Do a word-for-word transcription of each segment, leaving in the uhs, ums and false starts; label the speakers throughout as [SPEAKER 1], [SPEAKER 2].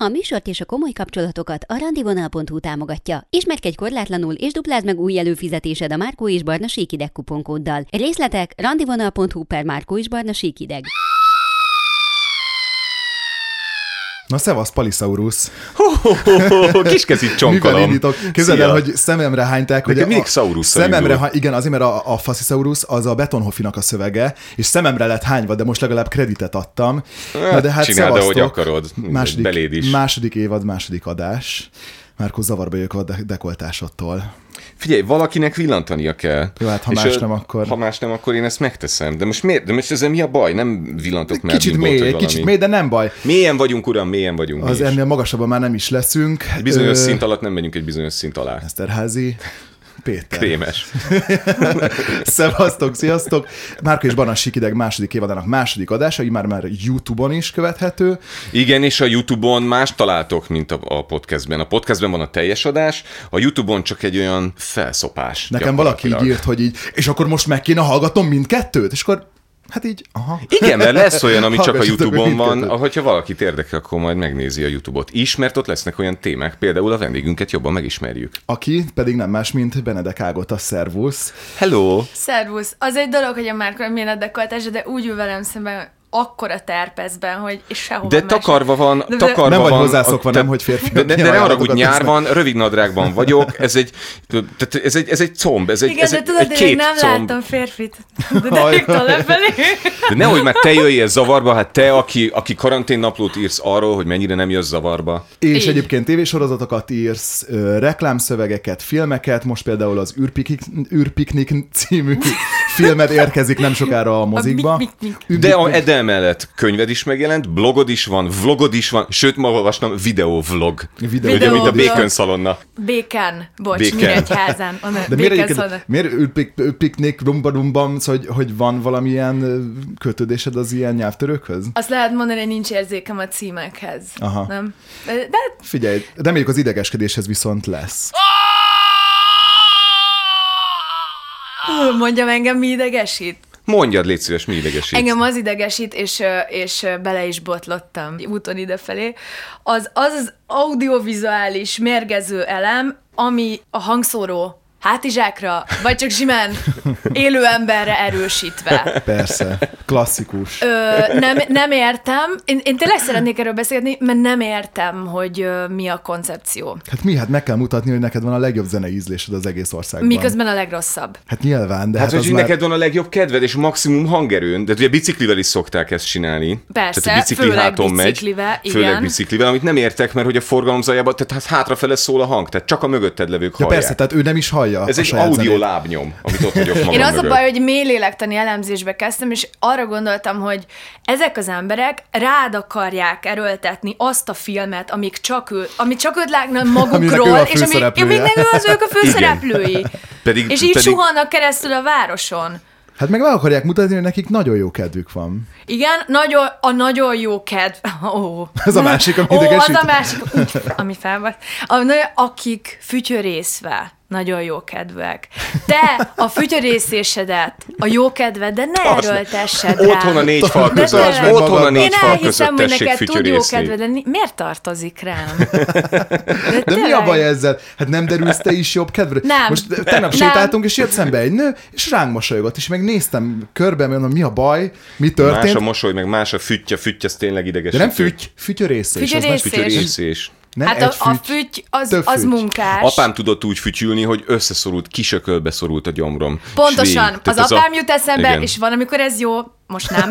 [SPEAKER 1] A műsort és a komoly kapcsolatokat a randivonal pont hu támogatja. Ismerkedj korlátlanul és duplázd meg új előfizetésed a Márkó és Barna síkideg kuponkóddal. Részletek randivonal pont hu per Márkó és Barna síkideg.
[SPEAKER 2] Na, szevasz, Palisaurus.
[SPEAKER 3] Kiskezit csonkolom.
[SPEAKER 2] Mivel indítok? Képzeld el, hogy szememre hányták, hogy
[SPEAKER 3] mindig Saurusszal
[SPEAKER 2] szememre hány, igen, azért, mert a, a Faszisaurus az a Betonhoffinak a szövege, és szememre lett hányva, de most legalább kreditet adtam. Na, de hát
[SPEAKER 3] csináld,
[SPEAKER 2] szevasztok.
[SPEAKER 3] ahogy akarod.
[SPEAKER 2] Második,
[SPEAKER 3] Beléd is.
[SPEAKER 2] második évad, második adás. Márkó, zavarba jövök a de- dekoltásodtól.
[SPEAKER 3] Figyelj, valakinek villantania kell.
[SPEAKER 2] Jó, hát ha
[SPEAKER 3] és
[SPEAKER 2] más
[SPEAKER 3] a,
[SPEAKER 2] nem, akkor...
[SPEAKER 3] Ha más nem, akkor én ezt megteszem. De most miért? De most ezzel mi a baj? Nem villantok már.
[SPEAKER 2] Kicsit mély, egy kicsit mély, de nem baj.
[SPEAKER 3] Mélyen vagyunk, uram, mélyen vagyunk.
[SPEAKER 2] Az ennél magasabban már nem is leszünk.
[SPEAKER 3] Egy bizonyos
[SPEAKER 2] Ö...
[SPEAKER 3] szint alatt nem megyünk egy bizonyos szint alá.
[SPEAKER 2] Eszterházi. Péter.
[SPEAKER 3] Krémes.
[SPEAKER 2] Szevasztok, sziasztok! Márkó és Barna síkideg második évadának második adása, így már már YouTube-on is követhető.
[SPEAKER 3] Igen, és a YouTube-on más találtok, mint a, a podcastben. A podcastben van a teljes adás, a YouTube-on csak egy olyan felszopás.
[SPEAKER 2] Nekem valaki így írt, hogy így, és akkor most meg kéne hallgatnom mindkettőt? És akkor, hát így, aha.
[SPEAKER 3] Igen, mert lesz olyan, ami csak a
[SPEAKER 2] Hallgassatok
[SPEAKER 3] YouTube-on van,
[SPEAKER 2] mindkettőt.
[SPEAKER 3] ahogyha valakit érdekel, akkor majd megnézi a YouTube-ot is, mert ott lesznek olyan témák, például a vendégünket jobban megismerjük.
[SPEAKER 2] Aki pedig nem más, mint Benedek Ágota, szervusz.
[SPEAKER 3] Hello!
[SPEAKER 4] Szervusz! Az egy dolog, hogy a Márkó milyen dekoltás, de úgy ül velem szemben akkora terpezben, hogy és sehova
[SPEAKER 3] De takarva van,
[SPEAKER 4] de,
[SPEAKER 3] takarva
[SPEAKER 2] nem vagy
[SPEAKER 3] van.
[SPEAKER 2] hozzászokva,
[SPEAKER 3] te,
[SPEAKER 2] nem, hogy férfiak.
[SPEAKER 3] De, de, de ne haragudj, nyár van, rövid nadrágban vagyok, ez egy, tehát ez egy, ez egy comb, ez egy,
[SPEAKER 4] igen,
[SPEAKER 3] ez
[SPEAKER 4] de
[SPEAKER 3] egy,
[SPEAKER 4] tudod,
[SPEAKER 3] egy
[SPEAKER 4] én
[SPEAKER 3] két
[SPEAKER 4] nem
[SPEAKER 3] comb.
[SPEAKER 4] láttam férfit. De derektől lefelé.
[SPEAKER 3] De nehogy már te jöjjél zavarba, hát te, aki, aki karanténnaplót írsz arról, hogy mennyire nem jössz zavarba.
[SPEAKER 2] És
[SPEAKER 4] Így.
[SPEAKER 2] egyébként tévésorozatokat írsz, ö, reklámszövegeket, filmeket, most például az űrpiknik, űrpiknik című filmed érkezik nem sokára a mozikba.
[SPEAKER 4] A mik, mik, mik.
[SPEAKER 3] De a Edel mellett könyved is megjelent, blogod is van, vlogod is van, sőt, ma olvastam, videóvlog.
[SPEAKER 2] Videó-
[SPEAKER 3] Ugye, mint a
[SPEAKER 4] Videóvlog.
[SPEAKER 3] Bacon szalonna.
[SPEAKER 4] Békán, bocs,
[SPEAKER 3] Békán.
[SPEAKER 4] Nyíregyházán.
[SPEAKER 2] De miért, egyébként, miért űrpik, űrpiknik, rumba-rumbam, hogy, hogy van valamilyen ö, kötődésed az ilyen nyelvtörőkhöz?
[SPEAKER 4] Azt lehet mondani, hogy nincs érzékem a címekhez.
[SPEAKER 2] Aha.
[SPEAKER 4] Nem? De, de
[SPEAKER 2] Figyelj, reméljük az idegeskedéshez viszont lesz.
[SPEAKER 4] mondjam, engem mi idegesít?
[SPEAKER 3] Mondjad, légy szíves, mi idegesít.
[SPEAKER 4] Engem az idegesít, és, és bele is botlottam úton idefelé. Az az, az audiovizuális mérgező elem, ami a hangszóró hátizsákra, vagy csak simán élő emberre erősítve.
[SPEAKER 2] Persze, klasszikus.
[SPEAKER 4] Ö, nem, nem értem, én, én tényleg szeretnék erről beszélni, mert nem értem, hogy ö, mi a koncepció.
[SPEAKER 2] Hát mi? Hát meg kell mutatni, hogy neked van a legjobb zenei ízlésed az egész országban.
[SPEAKER 4] Miközben a legrosszabb.
[SPEAKER 2] Hát nyilván, de
[SPEAKER 3] Hát,
[SPEAKER 2] hát,
[SPEAKER 3] hogy
[SPEAKER 2] az már...
[SPEAKER 3] neked van a legjobb kedved, és maximum hangerőn, de ugye biciklivel is szokták ezt csinálni.
[SPEAKER 4] Persze,
[SPEAKER 3] tehát a bicikli
[SPEAKER 4] főleg
[SPEAKER 3] háton
[SPEAKER 4] biciklivel,
[SPEAKER 3] megy, főleg
[SPEAKER 4] igen.
[SPEAKER 3] biciklivel, amit nem értek, mert hogy a forgalom zajában, tehát hát hátrafele szól a hang, tehát csak a mögötted levők
[SPEAKER 2] Ja
[SPEAKER 3] hallják.
[SPEAKER 2] persze, tehát ő nem is hallja.
[SPEAKER 3] Ez
[SPEAKER 2] a
[SPEAKER 3] egy
[SPEAKER 2] saját
[SPEAKER 3] audio
[SPEAKER 2] zenét.
[SPEAKER 3] lábnyom, amit ott vagyok magam
[SPEAKER 4] Én az
[SPEAKER 3] mögött.
[SPEAKER 4] a baj, hogy mély lélektani elemzésbe kezdtem, és arra gondoltam, hogy ezek az emberek rád akarják erőltetni azt a filmet, amik csak ő, amit csak őt látnak
[SPEAKER 2] Aminek ő
[SPEAKER 4] magukról,
[SPEAKER 2] a
[SPEAKER 4] és ami,
[SPEAKER 2] főszereplője.
[SPEAKER 4] amíg nem ő az ők a főszereplői.
[SPEAKER 3] Pedig,
[SPEAKER 4] És így
[SPEAKER 3] pedig,
[SPEAKER 4] suhannak keresztül a városon.
[SPEAKER 2] Hát meg meg akarják mutatni, hogy nekik nagyon jó kedvük van.
[SPEAKER 4] Igen, nagyon, a nagyon jó kedv... Ó.
[SPEAKER 2] Ez a másik, ami
[SPEAKER 4] Ó, az
[SPEAKER 2] idegesít.
[SPEAKER 4] a másik, ami felvat. Akik fütyörészve nagyon jó kedvek. Te a fütyörészésedet, a jó kedved, de ne erőltessed rá.
[SPEAKER 3] otthon a négy fal
[SPEAKER 4] De
[SPEAKER 3] között,
[SPEAKER 4] tényleg.
[SPEAKER 3] otthon a négy
[SPEAKER 4] Én
[SPEAKER 3] fal
[SPEAKER 4] elhiszem,
[SPEAKER 3] között
[SPEAKER 4] hogy
[SPEAKER 3] tessék
[SPEAKER 4] neked tud jó
[SPEAKER 3] fütyörészni.
[SPEAKER 4] kedved lenni. Miért tartozik rám? De,
[SPEAKER 2] De mi a baj ezzel? Hát nem derülsz te is jobb kedvre?
[SPEAKER 4] Nem.
[SPEAKER 2] Most tegnap
[SPEAKER 4] Nem.
[SPEAKER 2] sétáltunk, és jött szembe egy nő, és ránk mosolygott, és meg néztem körbe, mondom, mi a baj, mi
[SPEAKER 3] Más
[SPEAKER 2] történt.
[SPEAKER 3] a mosoly, meg más a füttya, füttya, az tényleg
[SPEAKER 2] De
[SPEAKER 3] idegesítő.
[SPEAKER 2] nem füty, fütyörészés. az
[SPEAKER 4] Fütyörészés.
[SPEAKER 2] nem-
[SPEAKER 3] Fütyörészés.
[SPEAKER 2] Nem
[SPEAKER 4] Hát
[SPEAKER 2] egy
[SPEAKER 4] a, a
[SPEAKER 2] füty.
[SPEAKER 4] füty az,
[SPEAKER 2] több
[SPEAKER 4] az
[SPEAKER 2] füty.
[SPEAKER 4] munkás.
[SPEAKER 3] Apám tudott úgy fütyülni, hogy összeszorult, kisökölbe szorult a gyomrom.
[SPEAKER 4] Pontosan.
[SPEAKER 3] És végig.
[SPEAKER 4] Az
[SPEAKER 3] Tehát
[SPEAKER 4] apám
[SPEAKER 3] a-
[SPEAKER 4] jut eszembe,
[SPEAKER 3] igen.
[SPEAKER 4] és van, amikor ez jó, most nem.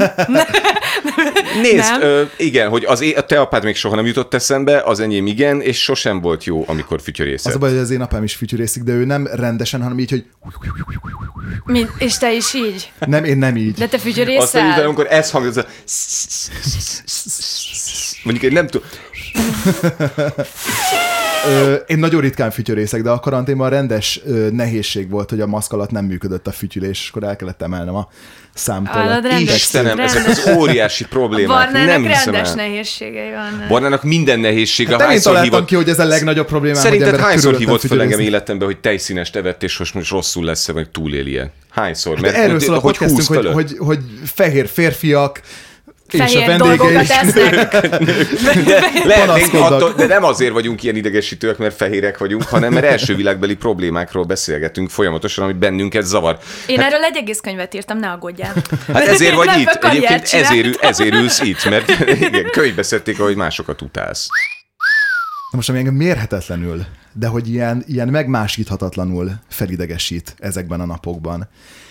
[SPEAKER 3] Nézd,
[SPEAKER 4] Nem?
[SPEAKER 3] ö, igen, hogy az é- a te apád még soha nem jutott eszembe, az enyém igen, és sosem volt jó, amikor fütyörészett.
[SPEAKER 2] Az a baj, hogy az én apám is fütyörészik, de ő nem rendesen, hanem így, hogy
[SPEAKER 4] Mint, és te is így.
[SPEAKER 2] nem, én nem így.
[SPEAKER 4] De te
[SPEAKER 3] Azt mondjuk,
[SPEAKER 4] fütyörészel?
[SPEAKER 3] amikor ez hang, ez a... Mondjuk én nem tudom...
[SPEAKER 2] Ö, én nagyon ritkán fütyörészek, de a karanténban rendes ö, nehézség volt, hogy a maszk alatt nem működött a fütyülés, és akkor el kellett emelnem a számtól.
[SPEAKER 4] Állad,
[SPEAKER 2] a-
[SPEAKER 4] rendes-
[SPEAKER 3] Istenem,
[SPEAKER 4] rendes.
[SPEAKER 3] ezek az óriási problémák.
[SPEAKER 4] Barnának
[SPEAKER 3] Nem hiszem
[SPEAKER 4] rendes
[SPEAKER 3] el.
[SPEAKER 4] nehézségei vannak.
[SPEAKER 3] Barnának minden nehézsége.
[SPEAKER 2] Hát nem én
[SPEAKER 3] hányszor
[SPEAKER 2] találtam
[SPEAKER 3] hívott...
[SPEAKER 2] ki, hogy ez a legnagyobb problémám, hogy
[SPEAKER 3] Szerinted
[SPEAKER 2] emberek
[SPEAKER 3] hányszor
[SPEAKER 2] körülöttem
[SPEAKER 3] hívott fel engem
[SPEAKER 2] fütyörésznek?
[SPEAKER 3] életemben, hogy tejszínest evett, és most, most rosszul lesz-e, vagy túléli-e? Hányszor?
[SPEAKER 2] De erről szól a podcastünk, hogy,
[SPEAKER 3] húsz
[SPEAKER 2] hogy, hogy fehér férfiak
[SPEAKER 4] fehér dolgokat esznek.
[SPEAKER 3] Lehetnénk attól, de nem azért vagyunk ilyen idegesítőek, mert fehérek vagyunk, hanem mert első világbeli problémákról beszélgetünk folyamatosan, ami bennünket zavar.
[SPEAKER 4] Én
[SPEAKER 3] hát,
[SPEAKER 4] erről egy egész könyvet írtam, ne aggódjál.
[SPEAKER 3] Hát ezért vagy itt. Egyébként ezért, ezért ülsz itt, mert igen, könyvbe szedték, ahogy másokat utálsz.
[SPEAKER 2] Most ami engem mérhetetlenül, de hogy ilyen, ilyen megmásíthatatlanul felidegesít ezekben a napokban.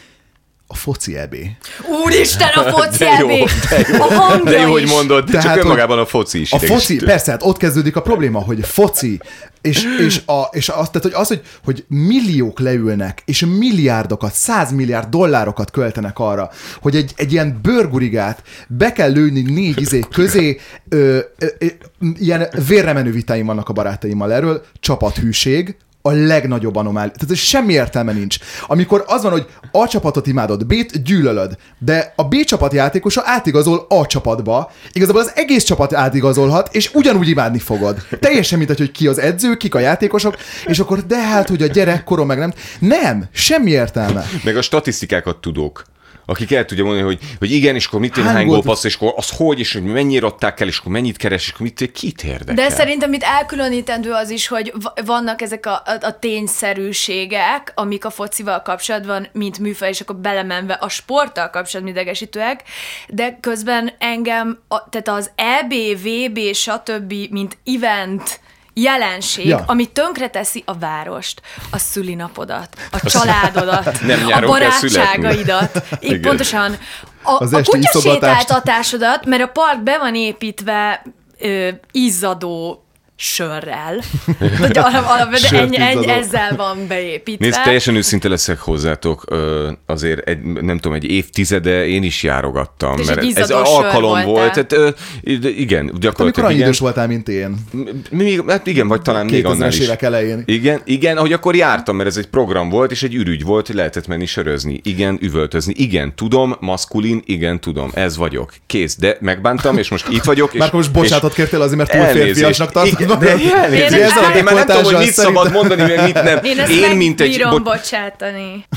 [SPEAKER 2] A foci é bé.
[SPEAKER 4] Úristen, a foci é bé! A hangja
[SPEAKER 3] De jó, hogy
[SPEAKER 4] is.
[SPEAKER 3] mondod, tehát, csak önmagában a foci is
[SPEAKER 2] A
[SPEAKER 3] idegesítő.
[SPEAKER 2] foci, persze, hát ott kezdődik a probléma, hogy foci, és, és, a, és az, tehát, hogy az, hogy, hogy milliók leülnek, és milliárdokat, százmilliárd dollárokat költenek arra, hogy egy, egy ilyen bőrgurigát be kell lőni négy izé közé, ö, ö, ö, ilyen vérremenő vitáim vannak a barátaimmal erről, csapathűség, a legnagyobb anomália. Tehát semmi értelme nincs. Amikor az van, hogy A csapatot imádod, B-t gyűlölöd, de a B csapat játékosa átigazol A csapatba, igazából az egész csapat átigazolhat, és ugyanúgy imádni fogod. Teljesen mint, hogy ki az edző, kik a játékosok, és akkor de hát, hogy a gyerekkorom meg nem. Nem, semmi értelme.
[SPEAKER 3] Meg a statisztikákat tudók, akik el tudja mondani, hogy, hogy igen, és akkor mit én hány gólpassz, és akkor az hogy, és hogy mennyire adták el, és akkor mennyit keres, és akkor mit, kit érdekel.
[SPEAKER 4] De szerintem itt elkülönítendő az is, hogy vannak ezek a, a, a tényszerűségek, amik a focival kapcsolatban, mint műfaj, és akkor belemenve a sporttal kapcsolatban idegesítőek, de közben engem, a, tehát az é bé, vé bé, stb., mint event jelenség, ja. ami tönkreteszi a várost, a szülinapodat, a családodat, a barátságaidat, így pontosan a, a kutyasétáltatásodat, mert a park be van építve ö, izzadó sörrel. De alapvetően ennyi, ennyi, ezzel van beépítve.
[SPEAKER 3] Nézd, teljesen őszinte leszek hozzátok, azért egy, nem tudom, egy évtizede én is járogattam, és mert ez alkalom volt. Tehát, igen, gyakorlatilag.
[SPEAKER 2] Amikor annyi idős voltál, mint én.
[SPEAKER 3] Még, hát igen, vagy talán még annál is.
[SPEAKER 2] évek elején.
[SPEAKER 3] Igen, igen, ahogy akkor jártam, mert ez egy program volt, és egy ürügy volt, hogy lehetett menni sörözni. Igen, üvöltözni. Igen, tudom, maszkulin, igen, tudom, ez vagyok. Kész, de megbántam, és most itt vagyok. És,
[SPEAKER 2] már most bocsánatot kértél azért, mert túl férfiasnak tartod.
[SPEAKER 3] De elnézést, én, én már nem tudom, hogy mit szabad mondani, meg mit nem.
[SPEAKER 4] Én ezt én, mint egy bírom bo- bocsátani.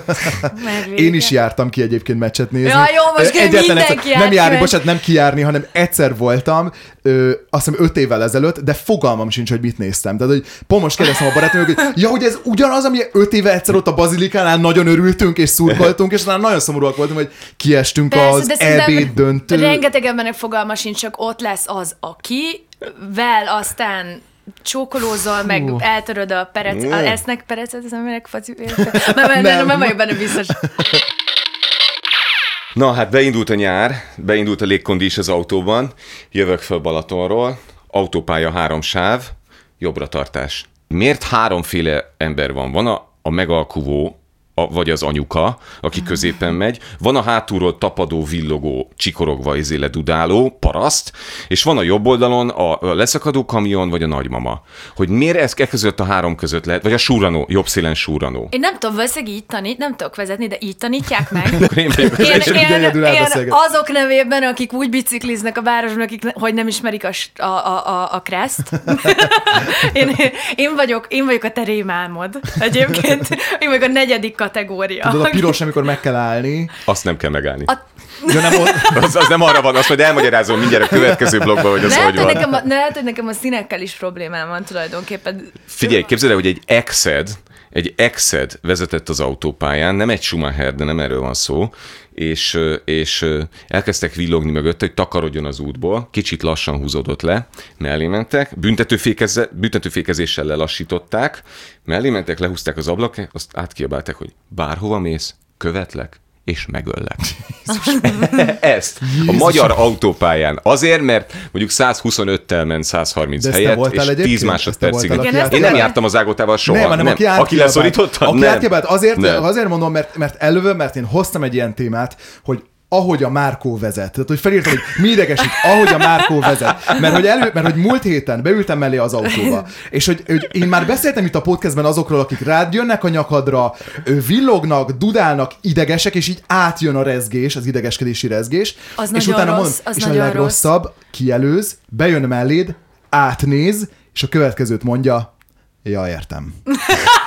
[SPEAKER 2] Én is jártam ki egyébként meccset nézni.
[SPEAKER 4] Ja, jó, most
[SPEAKER 2] egyetlen
[SPEAKER 4] mindenki
[SPEAKER 2] egyszer, nem járni, bocsánat, nem kijárni, hanem egyszer voltam, ö, azt hiszem öt évvel ezelőtt, de fogalmam sincs, hogy mit néztem. Tehát, hogy pont most kérdeztem a barátom, hogy ja, hogy ez ugyanaz, ami öt éve egyszer ott a Bazilikánál nagyon örültünk és szurkoltunk, és talán nagyon szomorúak voltunk, hogy kiestünk persze, az é bé döntő.
[SPEAKER 4] Rengeteg embernek fogalma sincs, csak ott lesz az, aki vel aztán csókolózol, meg eltöröd a perec, mm. esznek perecet, az emberek faci... Nem, nem, nem vagyok benne biztos.
[SPEAKER 3] Na, hát beindult a nyár, beindult a légkondi is az autóban, jövök föl Balatonról, autópálya három sáv, jobbra tartás. Miért háromféle ember van? Van a, a megalkuvó, A, vagy az anyuka, aki középen megy, van a hátulról tapadó, villogó, csikorogva izéle dudáló paraszt, és van a jobb oldalon a leszakadó kamion, vagy a nagymama. Hogy miért ez e között a három között lehet, vagy a súranó, jobb szélen súranó.
[SPEAKER 4] Én nem tudom, valószínűleg így tanít, nem tudok vezetni, de így tanítják meg.
[SPEAKER 3] én vagyok az
[SPEAKER 4] én, én, én azok nevében, akik úgy bicikliznek a városban, akik, hogy nem ismerik a, a, a, a kreszt. én, én, vagyok, én vagyok a te rémálmod egyébként. Én vagyok a negyedik kategória.
[SPEAKER 2] Tudod, a piros, amikor meg kell állni.
[SPEAKER 3] Azt nem kell megállni.
[SPEAKER 4] A...
[SPEAKER 2] Ja, nem
[SPEAKER 3] az, az nem arra van, azt majd elmagyarázom mindjárt a következő blogban, hogy az
[SPEAKER 4] lehet,
[SPEAKER 3] hogy van.
[SPEAKER 4] Nekem a, lehet, hogy nekem a színekkel is problémám van tulajdonképpen.
[SPEAKER 3] Figyelj, képzeld el, hogy egy Exed, egy Exed vezetett az autópályán, nem egy Schumacher, de nem erről van szó, és, és elkezdtek villogni mögötte, hogy takarodjon az útból, kicsit lassan húzódott le, mellé mentek, büntetőfékeze, büntetőfékezéssel lelassították, mellé mentek, lehúzták az ablakot, azt átkiabálták, hogy bárhova mész, követlek, és megöllek. Ezt a magyar autópályán. Azért, mert mondjuk száz huszonöttel ment száz harminc helyett, és tíz másodpercig. Én nem jártam az ágótával soha.
[SPEAKER 2] Nem, hanem
[SPEAKER 3] nem.
[SPEAKER 2] aki,
[SPEAKER 3] aki leszorította?
[SPEAKER 2] Aki átkiabált, azért,
[SPEAKER 3] nem.
[SPEAKER 2] azért mondom, mert, mert előbb, mert én hoztam egy ilyen témát, hogy ahogy a Márkó vezet. Tehát, hogy felírtam, hogy mi idegesít, ahogy a Márkó vezet. Mert hogy, elő, mert hogy múlt héten beültem mellé az autóba, és hogy, hogy én már beszéltem itt a podcastben azokról, akik rád jönnek a nyakadra, villognak, dudálnak, idegesek, és így átjön a rezgés, az idegeskedési rezgés.
[SPEAKER 4] Az
[SPEAKER 2] és utána
[SPEAKER 4] rossz,
[SPEAKER 2] mondom,
[SPEAKER 4] az
[SPEAKER 2] és a legrosszabb, rossz. Kielőz, bejön melléd, átnéz, és a következőt mondja, ja, értem. És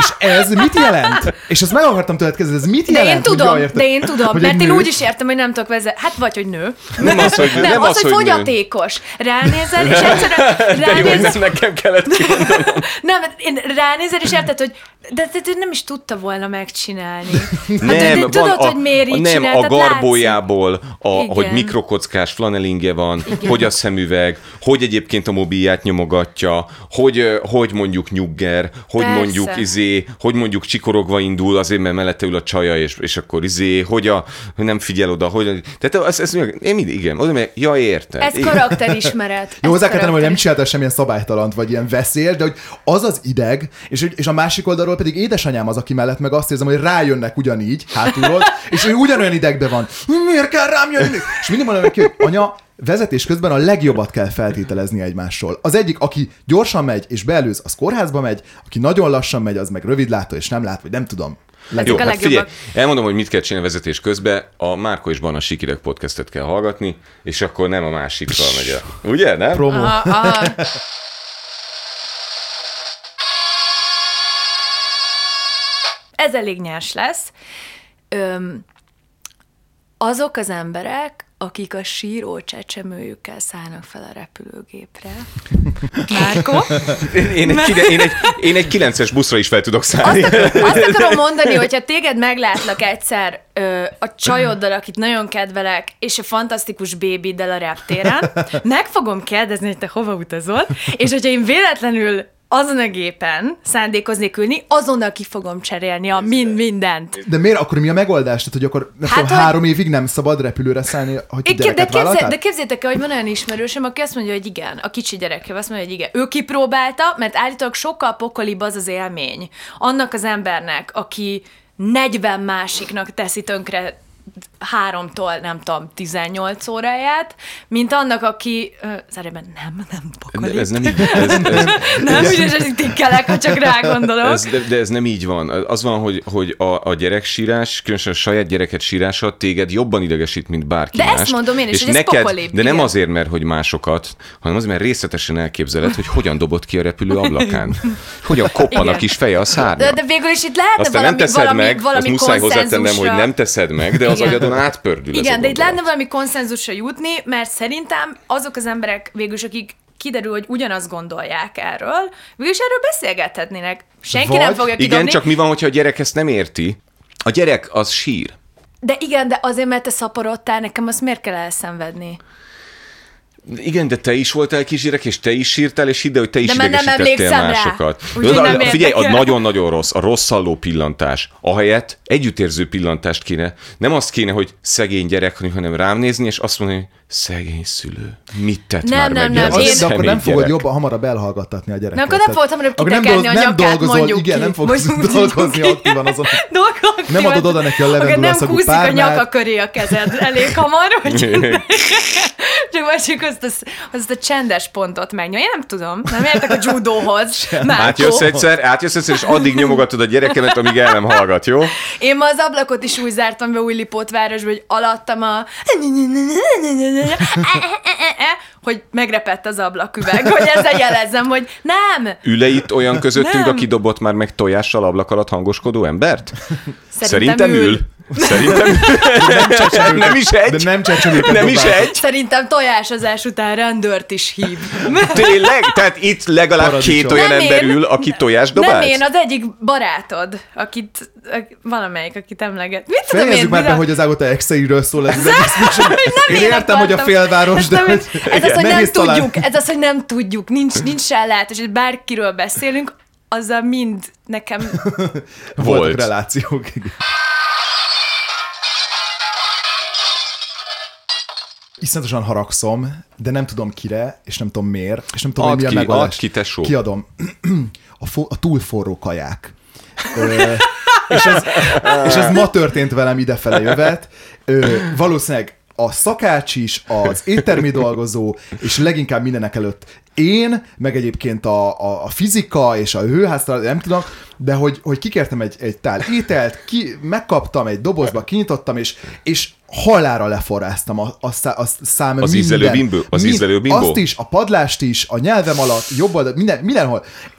[SPEAKER 2] És ez mit jelent? És ezt meg akartam tőled kezdeni, ez mit
[SPEAKER 4] de
[SPEAKER 2] jelent?
[SPEAKER 4] én tudom,
[SPEAKER 2] érted,
[SPEAKER 4] de én tudom,
[SPEAKER 2] hogy
[SPEAKER 4] mert én
[SPEAKER 2] nő...
[SPEAKER 4] úgy is értem, hogy nem tudok vezetni. Hát vagy, hogy nő.
[SPEAKER 3] Nem az, hogy,
[SPEAKER 4] nem,
[SPEAKER 3] nem
[SPEAKER 4] az,
[SPEAKER 3] az,
[SPEAKER 4] hogy
[SPEAKER 3] hogy
[SPEAKER 4] fogyatékos. Ránézel, és egyszerűen
[SPEAKER 3] De jó, hogy
[SPEAKER 4] ránézel.
[SPEAKER 3] nem nekem kellett kimondanom.
[SPEAKER 4] Nem, én ránézel, és érted, hogy de, de, de nem is tudta volna megcsinálni. Hát,
[SPEAKER 3] Nem,
[SPEAKER 4] de, de
[SPEAKER 3] van
[SPEAKER 4] tudod,
[SPEAKER 3] a,
[SPEAKER 4] hogy miért így
[SPEAKER 3] nem,
[SPEAKER 4] csinál,
[SPEAKER 3] a
[SPEAKER 4] tehát
[SPEAKER 3] garbójából, a,
[SPEAKER 4] Igen.
[SPEAKER 3] hogy mikrokockás flanelingje van, Igen. hogy a szemüveg, hogy egyébként a mobilját nyomogatja, hogy, hogy mondjuk nyugger, hogy
[SPEAKER 4] Persze.
[SPEAKER 3] mondjuk izé, hogy mondjuk csikorogva indul, azért mert mellette ül a csaja, és, és akkor izé, hogy, a, hogy nem figyel oda, hogy... Tehát ez, ez én mindig, igen, oda meg, ja, érted.
[SPEAKER 4] Ez
[SPEAKER 3] Igen.
[SPEAKER 4] karakterismeret.
[SPEAKER 2] Jó,
[SPEAKER 4] Ez
[SPEAKER 2] hozzá kell tennem, hogy nem
[SPEAKER 4] karakteris-
[SPEAKER 2] csináltál semmilyen szabálytalant, vagy ilyen veszélyes, de hogy az az ideg, és, és a másik oldalról pedig édesanyám az, aki mellett meg azt érzem, hogy rájönnek ugyanígy hátulról, és ő ugyanolyan idegben van. Miért kell rám jönni? És mindig mondom neki, hogy anya, vezetés közben a legjobbat kell feltételezni egymásról. Az egyik, aki gyorsan megy és beelőz, az kórházba megy, aki nagyon lassan megy, az meg rövidlátó és nem lát, vagy nem tudom.
[SPEAKER 3] Jó,
[SPEAKER 4] a
[SPEAKER 3] hát figyelj,
[SPEAKER 4] legjobbak.
[SPEAKER 3] elmondom, hogy mit kell csinálni vezetés közben, a Márko és Barna Sikidek podcastet kell hallgatni, és akkor nem a másikkal megy a... Ugye, nem?
[SPEAKER 2] Promo.
[SPEAKER 4] Aha, aha. Ez elég nyers lesz. Öm, azok az emberek, akik a síró csecsemőjükkel szállnak fel a repülőgépre. Márko?
[SPEAKER 3] Én, én, egy, kine- én, egy, én egy kilences buszra is fel tudok szállni.
[SPEAKER 4] Azt, ak- azt akarom mondani, hogyha téged meglátlak egyszer ö, a csajoddal, akit nagyon kedvelek, és a fantasztikus bébiddel a reptéren, meg fogom kérdezni, hogy te hova utazol, és hogyha én véletlenül azon a gépen szándékoznék ülni, azonnal ki fogom cserélni a mind mindent.
[SPEAKER 2] De miért akkor mi a megoldás? Tehát, hogy akkor nem
[SPEAKER 4] Hát,
[SPEAKER 2] tudom,
[SPEAKER 4] hogy-
[SPEAKER 2] három évig nem szabad repülőre szállni, hogy
[SPEAKER 4] Én
[SPEAKER 2] te
[SPEAKER 4] kép- de,
[SPEAKER 2] gyereket
[SPEAKER 4] képzel,
[SPEAKER 2] vállaltál?
[SPEAKER 4] de képzétek el, hogy van olyan ismerősöm, aki azt mondja, hogy igen, a kicsi gyerekkel azt mondja, hogy igen. Ő kipróbálta, mert állítólag sokkal pokolibb az az élmény annak az embernek, aki negyven másiknak teszi tönkre háromtól, nem tudom, tizennyolc óráját, mint annak, aki... Uh, Zárjában nem, nem pokolibb.
[SPEAKER 3] De ez nem így, ez, ez,
[SPEAKER 4] Nem ügyes, hogy tikkelek, ha csak rá gondolok.
[SPEAKER 3] ez, de, de ez nem így van. Az van, hogy, hogy a, a gyereksírás, különösen a saját gyereket sírása téged jobban idegesít, mint bárki
[SPEAKER 4] De
[SPEAKER 3] más.
[SPEAKER 4] ezt mondom én is,
[SPEAKER 3] és
[SPEAKER 4] hogy ez
[SPEAKER 3] neked,
[SPEAKER 4] pokolibb,
[SPEAKER 3] de nem
[SPEAKER 4] igen.
[SPEAKER 3] azért, mert hogy másokat, hanem azért, mert részletesen elképzeled, hogy hogyan dobott ki a repülő ablakán. Hogyan koppan
[SPEAKER 4] Igen.
[SPEAKER 3] a kis feje a szárnya.
[SPEAKER 4] De, de végül is itt lehetne
[SPEAKER 3] Aztán
[SPEAKER 4] valami,
[SPEAKER 3] nem teszed
[SPEAKER 4] valami,
[SPEAKER 3] meg,
[SPEAKER 4] valami
[SPEAKER 3] azt muszáj hozzátennem, hogy
[SPEAKER 4] konszenzusra.
[SPEAKER 3] nem teszed meg, de az
[SPEAKER 4] Igen.
[SPEAKER 3] agyadon átpördül ez a
[SPEAKER 4] Igen, de itt
[SPEAKER 3] gondolat.
[SPEAKER 4] lehetne valami konszenzusra jutni, mert szerintem azok az emberek végülis, akik kiderül, hogy ugyanazt gondolják erről, végülis erről beszélgethetnének. Senki
[SPEAKER 2] Vagy-
[SPEAKER 4] nem fogja kidobni.
[SPEAKER 3] Igen, csak mi van, hogyha a gyerek ezt nem érti? A gyerek az sír.
[SPEAKER 4] De igen, de azért, mert te szaporodtál, nekem azt miért kell elszenvedni?
[SPEAKER 3] Igen, de te is voltál kisgyerek, és te is sírtál, és hidd el, hogy te is
[SPEAKER 4] De már nem
[SPEAKER 3] idegesítettél
[SPEAKER 4] emlékszem rá.
[SPEAKER 3] másokat.
[SPEAKER 4] Úgyhogy
[SPEAKER 3] De,
[SPEAKER 4] nem
[SPEAKER 3] a- figyelj, a
[SPEAKER 4] érdekel.
[SPEAKER 3] nagyon-nagyon rossz, a rosszalló pillantás. Ahelyett együttérző pillantást kéne. Nem azt kéne, hogy szegény gyerek, hanem rám nézni, és azt mondani, hogy szegény szülő, mit tett
[SPEAKER 4] Nem,
[SPEAKER 3] már
[SPEAKER 4] nem,
[SPEAKER 3] meg
[SPEAKER 4] nem,
[SPEAKER 3] ez a
[SPEAKER 4] én-
[SPEAKER 2] De akkor nem
[SPEAKER 3] személy
[SPEAKER 2] fogod
[SPEAKER 3] gyerek?
[SPEAKER 2] jobban hamarabb elhallgattatni a gyereket.
[SPEAKER 4] Nem, akkor nem fogod hamarabb
[SPEAKER 2] Akkor nem
[SPEAKER 4] kitekerni a
[SPEAKER 2] dolgoz- nem
[SPEAKER 4] nyakát,
[SPEAKER 2] dolgozol,
[SPEAKER 4] mondjuk
[SPEAKER 2] igen,
[SPEAKER 4] ki.
[SPEAKER 2] nem fogsz
[SPEAKER 4] Mondjuk
[SPEAKER 2] dolgozni
[SPEAKER 4] ki.
[SPEAKER 2] aktívan azon.
[SPEAKER 4] Dolgok
[SPEAKER 2] Nem adod oda neki a levendulaszagú
[SPEAKER 4] nem kúszik a
[SPEAKER 2] párnát.
[SPEAKER 4] nyaka köré a kezed elég hamar, hogy csak vagy csak azt a, azt a csendes pontot megnyom. Én nem tudom, nem értek a judóhoz.
[SPEAKER 3] Átjössz egyszer, átjössz egyszer, és addig nyomogatod a gyerekemet, amíg el nem hallgat, jó?
[SPEAKER 4] Én ma az ablakot is úgy zártam be Újlipótvárosba, hogy alattam a... hogy megrepett az ablaküveg, hogy ezzel jelezzem, hogy nem!
[SPEAKER 3] Ül-e itt olyan közöttünk,
[SPEAKER 4] Nem.
[SPEAKER 3] aki dobott már meg tojással ablak alatt hangoskodó embert?
[SPEAKER 4] Szerintem ül.
[SPEAKER 3] Szerintem nem is egy.
[SPEAKER 2] De nem csecsemőket
[SPEAKER 3] Nem is
[SPEAKER 2] dobálsz.
[SPEAKER 3] egy.
[SPEAKER 4] Szerintem tojásozás után rendőrt is hív.
[SPEAKER 3] Tényleg? Tehát itt legalább
[SPEAKER 2] Paradicsom.
[SPEAKER 3] két olyan
[SPEAKER 4] Nem
[SPEAKER 3] ember
[SPEAKER 4] én.
[SPEAKER 3] ül, aki tojást dobált?
[SPEAKER 4] Nem én, az egyik barátod, akit, ak- valamelyik, akit emleget. Mit tudom én?
[SPEAKER 2] Fejezzük már be,
[SPEAKER 4] bizony-
[SPEAKER 2] hogy az Ágota exeiről szól ez az egész műsor.
[SPEAKER 4] Nem
[SPEAKER 2] Én értem, hogy a
[SPEAKER 4] akartam.
[SPEAKER 2] félváros,
[SPEAKER 4] Ez,
[SPEAKER 2] de
[SPEAKER 4] nem,
[SPEAKER 2] hogy
[SPEAKER 4] ez az, hogy nem
[SPEAKER 2] nehéz találni.
[SPEAKER 4] tudjuk, ez az, hogy nem tudjuk, nincs, nincs rá lehetőség, hogy bárkiről beszélünk, azzal mind nekem...
[SPEAKER 2] Voltak
[SPEAKER 3] Volt.
[SPEAKER 2] relációk. igen. Iszonyatosan haragszom, de nem tudom kire, és nem tudom miért, és nem tudom,
[SPEAKER 3] Add
[SPEAKER 2] hogy mi a
[SPEAKER 3] ki,
[SPEAKER 2] megoldás.
[SPEAKER 3] add ki, tesó.
[SPEAKER 2] Kiadom. A, fo- a túl forró kaják. Ö, és, ez, és ez ma történt velem idefele jövet. Ö, valószínűleg a szakács is, az éttermi dolgozó, és leginkább mindenek előtt én, meg egyébként a, a, a fizika és a hőháztartás, nem tudom, de hogy, hogy kikértem egy, egy tál ételt, ki, megkaptam egy dobozba, kinyitottam, és, és hallára leforráztam a, a, szá, a szám
[SPEAKER 3] Az
[SPEAKER 2] minden.
[SPEAKER 3] ízlelő bimbó? Az
[SPEAKER 2] Mind-
[SPEAKER 3] ízlelő bimbó?
[SPEAKER 2] Azt is, a padlást is, a nyelvem alatt, jobb oldal, minden, mindenhol. És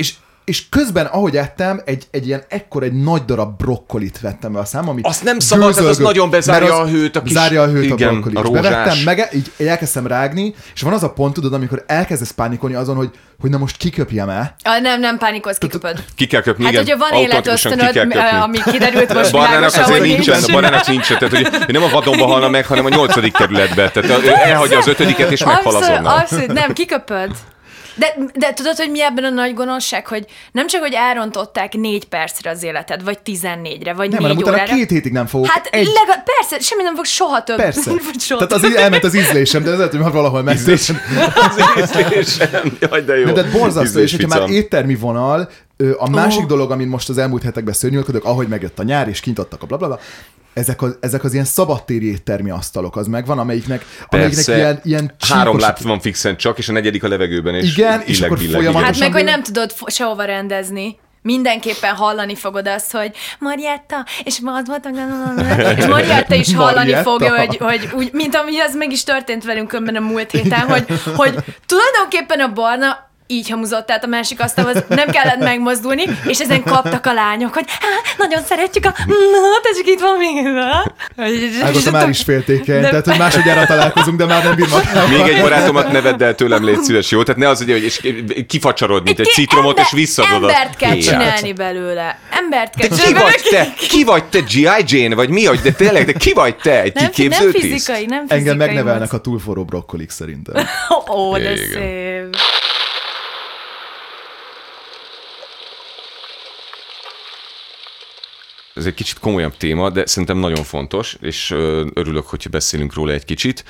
[SPEAKER 2] és közben, ahogy ettem, egy, egy ilyen ekkor egy nagy darab brokkolit vettem be a szám, ami
[SPEAKER 3] azt nem szabad, tehát az nagyon bezárja a hőt, a kis...
[SPEAKER 2] Zárja a hőt
[SPEAKER 3] igen,
[SPEAKER 2] a brokkoli.
[SPEAKER 3] a
[SPEAKER 2] Bevettem, meg, így elkezdtem rágni, és van az a pont, tudod, amikor elkezdesz pánikolni azon, hogy, hogy na most kiköpjem el.
[SPEAKER 4] Ah, nem, nem pánikolsz, kiköpöd.
[SPEAKER 3] Ki kell köpni,
[SPEAKER 4] hát,
[SPEAKER 3] igen.
[SPEAKER 4] hogyha van életösztönöd, ami kiderült most
[SPEAKER 3] Barnának
[SPEAKER 4] világosan,
[SPEAKER 3] azért
[SPEAKER 4] hogy
[SPEAKER 3] nincsen, a Barnának nincsen, tehát hogy nem a vadonba halna meg, hanem a nyolcadik kerületbe, tehát ő elhagyja az ötödiket, és meghal azonnal.
[SPEAKER 4] Abszolút, nem, kiköpöd. De, de tudod, hogy mi ebben a nagy gonoszság, hogy nem csak, hogy elrontották négy percre az életed, vagy tizennégyre, vagy
[SPEAKER 2] nem,
[SPEAKER 4] négy
[SPEAKER 2] nem,
[SPEAKER 4] órára.
[SPEAKER 2] Nem, két hétig nem fogok.
[SPEAKER 4] Hát
[SPEAKER 2] egy...
[SPEAKER 4] legalább, persze, semmi nem fog soha több.
[SPEAKER 2] Persze.
[SPEAKER 4] Soha
[SPEAKER 2] Tehát az elment az ízlésem, de ez lehet, hogy valahol megszésem.
[SPEAKER 3] Az ízlésem. Jaj, de jó.
[SPEAKER 2] De borzasztó, és hogyha már
[SPEAKER 3] Ízlésficam.
[SPEAKER 2] éttermi vonal, a másik
[SPEAKER 4] Oh.
[SPEAKER 2] dolog, amin most az elmúlt hetekben szörnyűködök, ahogy megjött a nyár, és kint adtak a blablabla, ezek az, ezek az ilyen szabadtéri éttermi asztalok, az megvan, amelyiknek, amelyiknek ilyen, ilyen
[SPEAKER 3] három
[SPEAKER 2] csíkos-
[SPEAKER 3] lát van fixen csak, és a negyedik a levegőben, és
[SPEAKER 2] Igen, és akkor
[SPEAKER 3] illeg-billeg.
[SPEAKER 2] folyamatosan-
[SPEAKER 4] Hát meg, hogy
[SPEAKER 2] Pontosan
[SPEAKER 4] nem tudod fo- sehova rendezni. Mindenképpen hallani fogod azt, hogy Marietta, és ma az volt a... És Marietta is hallani
[SPEAKER 2] Marietta.
[SPEAKER 4] fogja, hogy, hogy úgy, mint ami az meg is történt velünk önben a múlt héten, hogy, hogy tulajdonképpen a Barna így hamuzott át a másik asztalhoz, nem kellett megmozdulni, és ezen kaptak a lányok, hogy hát, nagyon szeretjük a... Na, te csak itt van még.
[SPEAKER 2] Hát azt már is féltékeny,
[SPEAKER 4] De-
[SPEAKER 2] tehát hogy másodjára találkozunk, de már nem bír magával.
[SPEAKER 3] Még egy barátomat ne vedd el tőlem, légy szíves, jó? Tehát ne az, hogy és kifacsarod, mint egy
[SPEAKER 4] Ki-
[SPEAKER 3] citromot,
[SPEAKER 4] ember-
[SPEAKER 3] és visszadod a
[SPEAKER 4] Embert kell
[SPEAKER 3] héját.
[SPEAKER 4] csinálni belőle. Embert kell
[SPEAKER 3] De ki
[SPEAKER 4] csinálni
[SPEAKER 3] vagy te? Ki vagy te, G I. Jane? Vagy mi vagy? De tényleg, de ki vagy te? Egy
[SPEAKER 4] Nem, nem
[SPEAKER 3] kiképzőtiszt?
[SPEAKER 4] fizikai, nem fizikai.
[SPEAKER 2] Engem megnevelnek a túlforró brokkolik szerintem.
[SPEAKER 4] Ó, de
[SPEAKER 3] Igen.
[SPEAKER 4] szép.
[SPEAKER 3] Ez egy kicsit komolyabb téma, de szerintem nagyon fontos, és ö, örülök, hogyha beszélünk róla egy kicsit.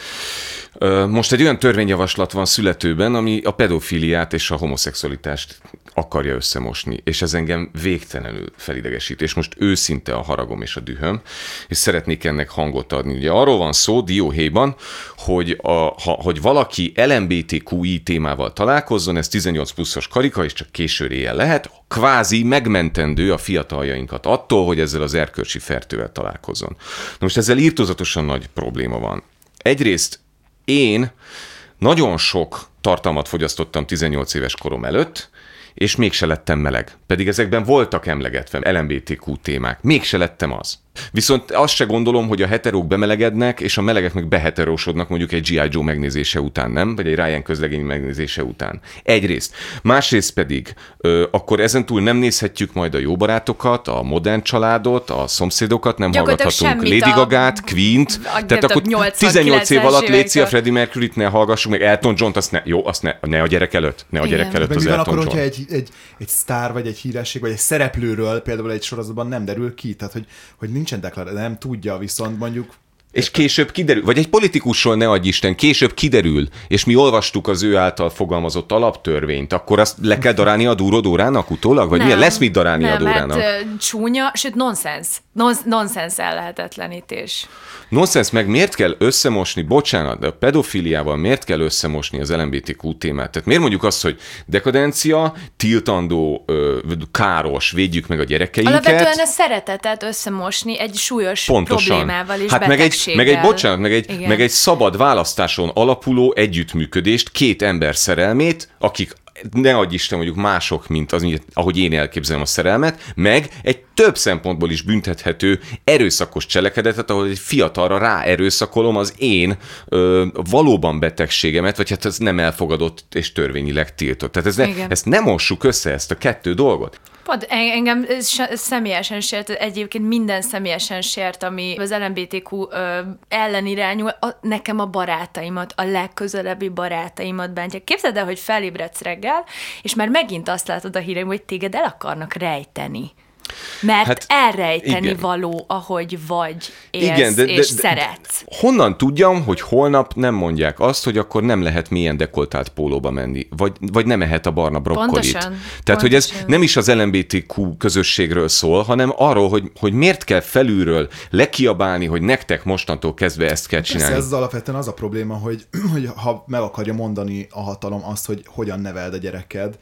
[SPEAKER 3] Ö, Most egy olyan törvényjavaslat van születőben, ami a pedofiliát és a homoszexualitást akarja összemosni, és ez engem végtelenül felidegesít, és most őszinte a haragom és a dühöm, és szeretnék ennek hangot adni. Ugye arról van szó dióhéjban, hogy, a, ha, hogy valaki el em bé té kú i témával találkozzon, ez tizennyolc pluszos karika, és csak késő éjjel lehet, kvázi megmentendő a fiataljainkat attól, hogy ezzel az erkölcsi fertővel találkozzon. Na most ezzel írtózatosan nagy probléma van. Egyrészt én nagyon sok tartalmat fogyasztottam tizennyolc éves korom előtt, és mégse lettem meleg. Pedig ezekben voltak emlegetve el em bé té kú témák. Mégse lettem az. Viszont azt se gondolom, hogy a heterók bemelegednek, és a melegek meg beheterósodnak mondjuk egy G I. Joe megnézése után, nem? Vagy egy Ryan közlegény megnézése után. Egyrészt. Másrészt pedig, ö, akkor ezentúl nem nézhetjük majd a jó barátokat, a modern családot, a szomszédokat, nem
[SPEAKER 4] Gyakorlatilag
[SPEAKER 3] hallgathatunk
[SPEAKER 4] semmit
[SPEAKER 3] Lady
[SPEAKER 4] a-
[SPEAKER 3] Gagát, Queent,
[SPEAKER 4] a-
[SPEAKER 3] tehát akkor
[SPEAKER 4] nyolcvan,
[SPEAKER 3] tizennyolc év alatt
[SPEAKER 4] kilencvenes
[SPEAKER 3] létszi a
[SPEAKER 4] évekből.
[SPEAKER 3] Freddie Mercuryt ne hallgassuk, meg Elton John-t, azt ne, jó, azt ne, ne a gyerek előtt, ne a
[SPEAKER 4] Igen.
[SPEAKER 3] gyerek előtt
[SPEAKER 2] Meg
[SPEAKER 3] az
[SPEAKER 2] mi van
[SPEAKER 3] Elton
[SPEAKER 2] akkor,
[SPEAKER 3] John.
[SPEAKER 2] hogyha egy, egy, egy sztár, vagy egy híresség, vagy egy szereplőről például egy sorozatban nem derül ki, tehát hogy, hogy nincsen deklaráció, nem tudja, viszont mondjuk
[SPEAKER 3] És később kiderül, vagy egy politikusról ne adj Isten, később kiderül, és mi olvastuk az ő által fogalmazott alaptörvényt, akkor azt le kell darálni a dúrodórának utólag? Vagy milyen lesz mit darálni
[SPEAKER 4] nem,
[SPEAKER 3] a dórának?
[SPEAKER 4] mert uh, csúnya, sőt nonsens. Nons- nonsens ellehetetlenítés.
[SPEAKER 3] Nonsense, meg miért kell összemosni, bocsánat, de a pedofiliával miért kell összemosni az el em bé té kú témát? Tehát miért mondjuk azt, hogy dekadencia, tiltandó, ö, káros, védjük meg a gyerekeinket?
[SPEAKER 4] Alapvetően a szeretetet összemosni egy súlyos
[SPEAKER 3] Pontosan.
[SPEAKER 4] problémával és
[SPEAKER 3] hát meg egy,
[SPEAKER 4] betegséggel.
[SPEAKER 3] meg egy, bocsánat, meg egy,
[SPEAKER 4] Igen.
[SPEAKER 3] meg egy szabad választáson alapuló együttműködést, két ember szerelmét, akik ne adj Isten, mondjuk mások, mint az, ahogy én elképzelem a szerelmet, meg egy több szempontból is büntethető erőszakos cselekedetet, ahol egy fiatalra rá erőszakolom az én ö, valóban betegségemet, vagy hát ez nem elfogadott és törvényileg tiltott. Tehát ez ne,
[SPEAKER 4] Igen.
[SPEAKER 3] ezt nem mossuk össze, ezt a kettő dolgot.
[SPEAKER 4] Pont en- engem ez se- személyesen sért, egyébként minden személyesen sért, ami az el em bé té kú ö, ellen irányul, a, nekem a barátaimat, a legközelebbi barátaimat bántják. Képzeld el, hogy felébredsz reggel, és már megint azt látod a híreim, hogy téged el akarnak rejteni. Mert
[SPEAKER 3] Hát,
[SPEAKER 4] hát, elrejteni
[SPEAKER 3] igen.
[SPEAKER 4] való, ahogy vagy, élsz
[SPEAKER 3] Igen, de, de,
[SPEAKER 4] és
[SPEAKER 3] de,
[SPEAKER 4] szeretsz.
[SPEAKER 3] honnan tudjam, hogy holnap nem mondják azt, hogy akkor nem lehet milyen dekoltált pólóba menni, vagy, vagy nem ehet a barna brokkolit.
[SPEAKER 4] Pontosan,
[SPEAKER 3] Tehát, hogy ez
[SPEAKER 4] pontosan.
[SPEAKER 3] nem is az el em bé té kú közösségről szól, hanem arról, hogy, hogy miért kell felülről lekiabálni, hogy nektek mostantól kezdve ezt kell
[SPEAKER 2] persze
[SPEAKER 3] csinálni.
[SPEAKER 2] ez az alapvetően az a probléma, hogy, hogy ha meg akarja mondani a hatalom azt, hogy hogyan neveld a gyereked,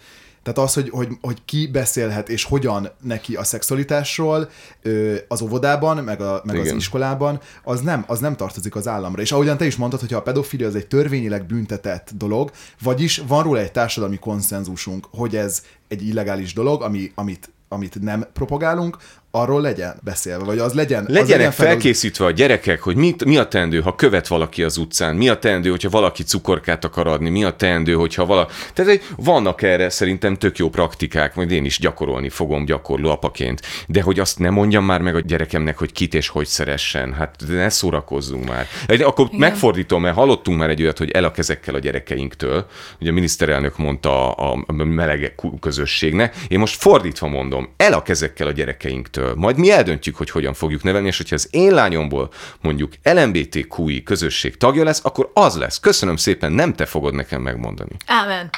[SPEAKER 2] Tehát az, hogy, hogy, hogy ki beszélhet és hogyan neki a szexualitásról az óvodában, meg, a, meg az iskolában, az nem, az nem tartozik az államra. És ahogyan te is mondtad, hogyha a pedofilia az egy törvényileg büntetett dolog, vagyis van róla egy társadalmi konszenzusunk, hogy ez egy illegális dolog, ami, amit, amit nem propagálunk, arról legyen beszélve, vagy az legyen...
[SPEAKER 3] Legyenek
[SPEAKER 2] az legyen
[SPEAKER 3] felkészítve a gyerekek, hogy mit, mi a teendő, ha követ valaki az utcán, mi a teendő, hogyha valaki cukorkát akar adni, mi a teendő, hogyha valaki... Tehát vannak erre szerintem tök jó praktikák, majd én is gyakorolni fogom gyakorló apaként, de hogy azt nem mondjam már meg a gyerekemnek, hogy kit és hogy szeressen, hát ne szórakozzunk már. Akkor igen. Megfordítom, mert hallottunk már egy olyat, hogy el a kezekkel a gyerekeinktől, ugye a miniszterelnök mondta a meleg közösségnek, én most fordítva mondom, el a kezekkel a gyerekeinktől. Majd mi eldöntjük, hogy hogyan fogjuk nevelni, és hogyha az én lányomból mondjuk el em bé té kú i közösség tagja lesz, akkor az lesz. Köszönöm szépen, nem te fogod nekem megmondani.
[SPEAKER 4] Ámen.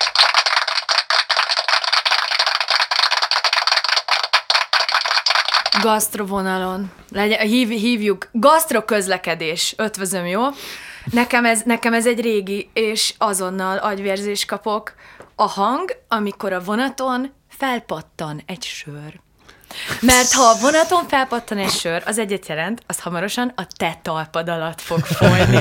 [SPEAKER 4] Gasztrovonalon. Legyen, hív, hívjuk. Gasztroközlekedés. Ötvözöm, jó? Nekem ez, nekem ez egy régi, és azonnal agyvérzés kapok. A hang, amikor a vonaton felpattan egy sör. Mert ha a vonaton felpattan egy sör, az egyet jelent, az hamarosan a te talpad alatt fog folyni.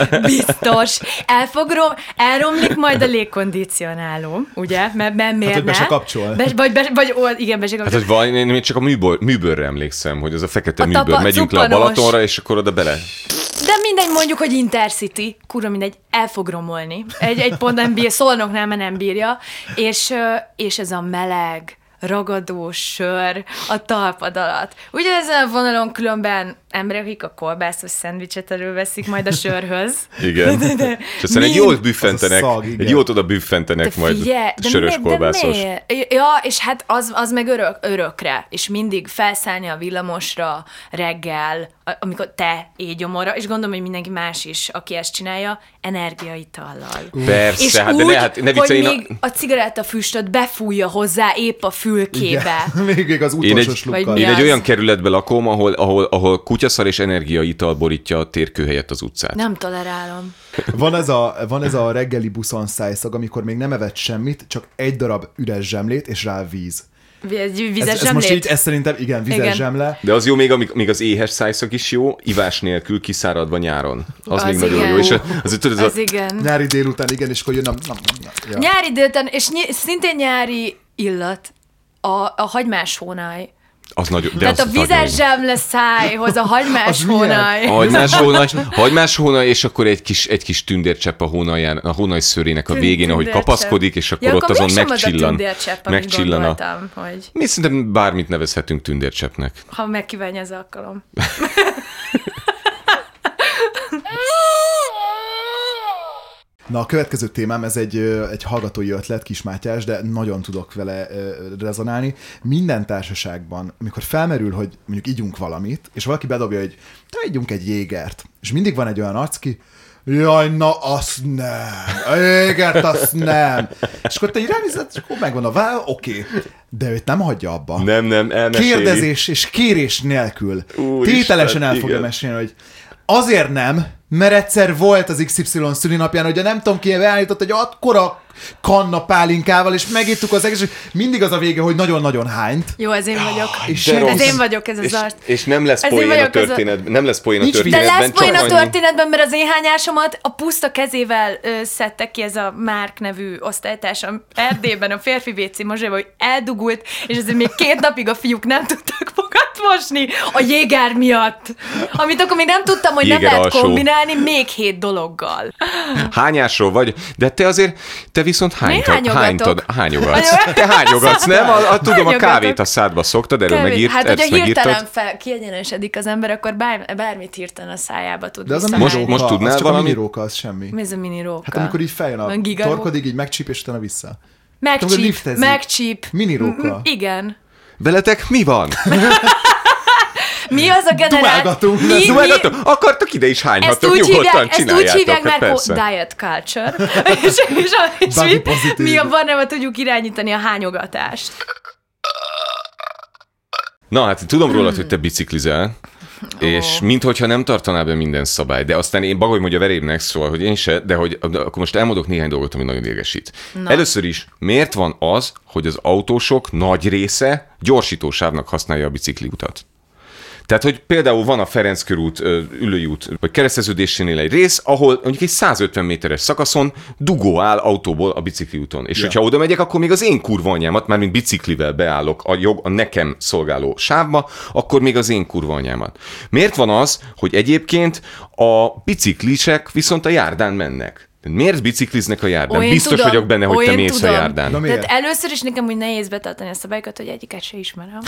[SPEAKER 4] Biztos. El fog rom, elromlik majd a légkondicionáló, ugye? Mert, mert miért
[SPEAKER 2] hát,
[SPEAKER 4] ne?
[SPEAKER 2] Be se kapcsol.
[SPEAKER 4] Be, vagy, be, vagy ó, igen, be se kapcsol.
[SPEAKER 3] Hát, hogy van, én csak a műbor, műbőrre emlékszem, hogy az a fekete a műbőr.
[SPEAKER 4] Tapa,
[SPEAKER 3] megyünk
[SPEAKER 4] cupanos.
[SPEAKER 3] le a Balatonra, és akkor oda bele.
[SPEAKER 4] De mindegy, mondjuk, hogy Intercity, kurva mindegy, el fog romolni. Egy, egy pont nem bír, Szolnoknál, mert nem bírja. És, és ez a meleg, ragadó sör a talpad alatt. Ugye ezen a vonalon különben emberek, akik a kolbászos szendvicset előveszik majd a sörhöz.
[SPEAKER 3] Igen. De, de, de, és aztán egy jót büffentenek, szag, egy jót oda büffentenek de majd figyelj, sörös mi, kolbászos.
[SPEAKER 4] Ja, és hát az, az meg örök, örökre, és mindig felszállni a villamosra reggel, amikor te égyomorra, és gondolom, hogy mindenki más is, aki ezt csinálja, energiaitallal.
[SPEAKER 3] Persze,
[SPEAKER 4] és
[SPEAKER 3] hát
[SPEAKER 4] úgy,
[SPEAKER 3] de ne, hát ne
[SPEAKER 4] hogy
[SPEAKER 3] még
[SPEAKER 4] a... a cigarettafüstöt befújja hozzá épp a fülkébe.
[SPEAKER 2] Még az utolsó slukkal.
[SPEAKER 3] Én egy olyan kerületben lakom, ahol, ahol, ahol kutyaszar és energiaital borítja a térkő helyett az utcát.
[SPEAKER 4] Nem tolerálom.
[SPEAKER 2] Van ez a, van ez a reggeli buszon szájszag, amikor még nem evett semmit, csak egy darab üres zsemlét, és rá víz.
[SPEAKER 4] Vizes
[SPEAKER 2] ez, ez most így, ez szerintem, igen, vizes igen. zsemle.
[SPEAKER 3] De az jó, még, amíg, még az éhes szájszag is jó, ivás nélkül, kiszáradva nyáron. Az, az még igen. nagyon jó. És az, tudod,
[SPEAKER 4] az a... igen.
[SPEAKER 2] Nyári délután, igen, és akkor jön a...
[SPEAKER 4] Ja. Nyári délután, és ny- szintén nyári illat, a, a hagymás hónaj.
[SPEAKER 3] Az nagyon, de
[SPEAKER 4] Tehát
[SPEAKER 3] az
[SPEAKER 4] a vizes zsemle szájhoz, a hagymás hónaj.
[SPEAKER 3] A hagymás hónaj, hagymás hónaj, és akkor egy kis, egy kis tündércsepp a hónaján, a hónaj szőrének a végén, ahogy kapaszkodik, és akkor ja, ott
[SPEAKER 4] akkor
[SPEAKER 3] azon megcsillan.
[SPEAKER 4] Megcsillan a... hogy...
[SPEAKER 3] Mi szerintem bármit nevezhetünk tündércseppnek.
[SPEAKER 4] Ha megkívánja az alkalom.
[SPEAKER 2] Na, a következő témám, ez egy, egy hallgatói ötlet, Kis Mátyás, de nagyon tudok vele rezonálni. Minden társaságban, amikor felmerül, hogy mondjuk ígyunk valamit, és valaki bedobja, hogy te ígyunk egy jégert, és mindig van egy olyan arc, ki, jaj, na, azt nem, a jégert, azt nem. És akkor te így ránézed, és akkor megvan a váll, oké. Okay. De őt nem hagyja abba.
[SPEAKER 3] Nem, nem, elmeséli.
[SPEAKER 2] Kérdezés és kérés nélkül.
[SPEAKER 3] Úr
[SPEAKER 2] tételesen
[SPEAKER 3] Isten,
[SPEAKER 2] el fogja
[SPEAKER 3] igen.
[SPEAKER 2] mesélni, hogy azért nem, mert egyszer volt az iksz ipszilon szülinapján, hogy nem tudom ki beállított egy akkora kanna pálinkával, és megittuk az egész, és mindig az a vége, hogy nagyon-nagyon hányt.
[SPEAKER 4] Jó, ez én vagyok.
[SPEAKER 2] És
[SPEAKER 4] ez én vagyok, ez az art.
[SPEAKER 3] És nem lesz poén a történetben. Nem lesz poén a történetben.
[SPEAKER 4] De lesz poén a történetben, mert az én hányásomat a puszta kezével ö, szedte ki ez a Márk nevű osztálytársam Erdélyben a férfi vécé mozsába, hogy eldugult, és ezért még két napig a fiúk nem tudtak fogat mosni a jégár miatt. Amit akkor még nem tudtam, hogy Jéger nem lehet alsó. Kombinálni még hét dologgal.
[SPEAKER 3] Hányásról vagy, de te azért, te viszont hányt, hánytad, hányogatsz. Te hányogatsz, nem? A, a, tudom, a kávét a szádba szoktad, erről
[SPEAKER 4] Kevés.
[SPEAKER 3] megírt,
[SPEAKER 4] hát,
[SPEAKER 3] ezt
[SPEAKER 4] hogyha hirtelen
[SPEAKER 3] fel,
[SPEAKER 4] kiegyenesedik az ember, akkor bár, bármit hirtelen a szájába tud.
[SPEAKER 2] De az a
[SPEAKER 3] most, most tudnál
[SPEAKER 2] az csak
[SPEAKER 3] valami?
[SPEAKER 2] a miniróka, az semmi.
[SPEAKER 4] Mi ez a miniróka?
[SPEAKER 2] Hát amikor így feljön a torkodig, így megcsíp, és utána vissza.
[SPEAKER 4] Megcsíp, megcsíp.
[SPEAKER 2] Miniróka.
[SPEAKER 4] Igen.
[SPEAKER 3] Veletek mi van?
[SPEAKER 4] Mi az a generáció?
[SPEAKER 2] Mi,
[SPEAKER 4] mi?
[SPEAKER 3] Akartak ide is hányhatok, nyugodtan csináljátok.
[SPEAKER 4] Ezt úgy hívják már persze. Diet culture. és, és, és mi, mi a barnával tudjuk irányítani a hányogatást.
[SPEAKER 3] Na hát tudom rólad, hogy te biciklizel. Oh. És minthogyha nem tartaná be minden szabály, de aztán én Bagoly mondja verébnek, szóval, hogy én se, de hogy de akkor most elmondok néhány dolgot, ami nagyon idegesít. Na. Először is, miért van az, hogy az autósok nagy része gyorsítósávnak használja a bicikliutat? Tehát, hogy például van a Ferenc körút, Üllői út, vagy kereszteződésénél egy rész, ahol mondjuk egy százötven méteres szakaszon dugó áll autóból a bicikliúton. És ja. hogyha oda megyek, akkor még az én kurva anyámat, már mint biciklivel beállok a, jog, a nekem szolgáló sávba, akkor még az én kurva anyámat. Miért van az, hogy egyébként a biciklisek viszont a járdán mennek? Miért bicikliznek a járdán?
[SPEAKER 4] Ó,
[SPEAKER 3] Biztos
[SPEAKER 4] tudom,
[SPEAKER 3] vagyok benne, hogy
[SPEAKER 4] ó,
[SPEAKER 3] te mész
[SPEAKER 4] tudom.
[SPEAKER 3] a járdán.
[SPEAKER 2] Na,
[SPEAKER 4] tehát először is nekem úgy nehéz betartani a szabályokat, hogy egyiket se ismerem.